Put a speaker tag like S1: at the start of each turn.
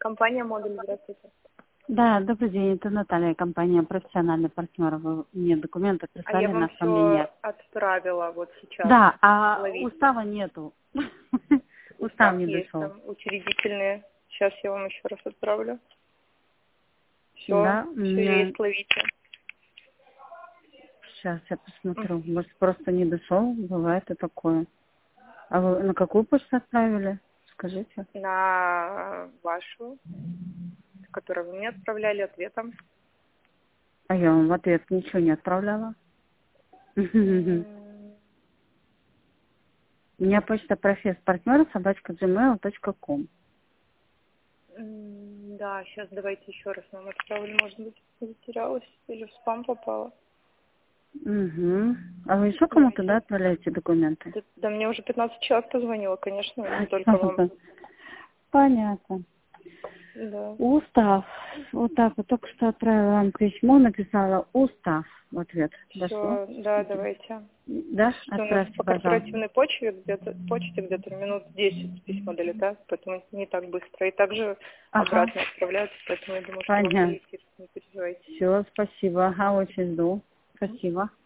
S1: Компания «Модуль», здравствуйте.
S2: Да, добрый день, это Наталья, компания «Профессиональный партнер». Вы мне документы
S1: А я
S2: прислали на
S1: вам
S2: оформление.
S1: все отправила вот сейчас.
S2: Да, а
S1: Ловите.
S2: устава нету. Устав
S1: Устав
S2: не
S1: есть
S2: дошел.
S1: там, учредительные. Сейчас я вам еще раз отправлю. Все,
S2: Да,
S1: все есть, ловите.
S2: сейчас я посмотрю. Может, просто не дошел, бывает и такое. А вы на какую почту отправили? Скажите.
S1: На вашу, которую вы мне отправляли ответом.
S2: А я вам в ответ ничего не отправляла. У меня почта профессpartner@gmail.com.
S1: Да, сейчас давайте еще раз вам отправлю. Может быть, затерялась или в спам попала.
S2: Угу. А вы еще кому-то, да, отправляете документы?
S1: Да мне уже 15 человек позвонило, конечно, не только вам.
S2: Понятно.
S1: Да.
S2: Устав. Вот так вот только что отправила вам письмо, написала устав в ответ. Дошло?
S1: Все, да, давайте.
S2: Да?
S1: Что у нас
S2: Отправьте,
S1: по
S2: пожалуйста.
S1: корпоративной почте где-то минут 10 письмо долетает, поэтому не так быстро. И также
S2: Ага.
S1: обратно отправляются, поэтому я думаю, что вам
S2: Понятно.
S1: долетит, не переживайте.
S2: Все, спасибо. Ага, очень жду. Спасибо.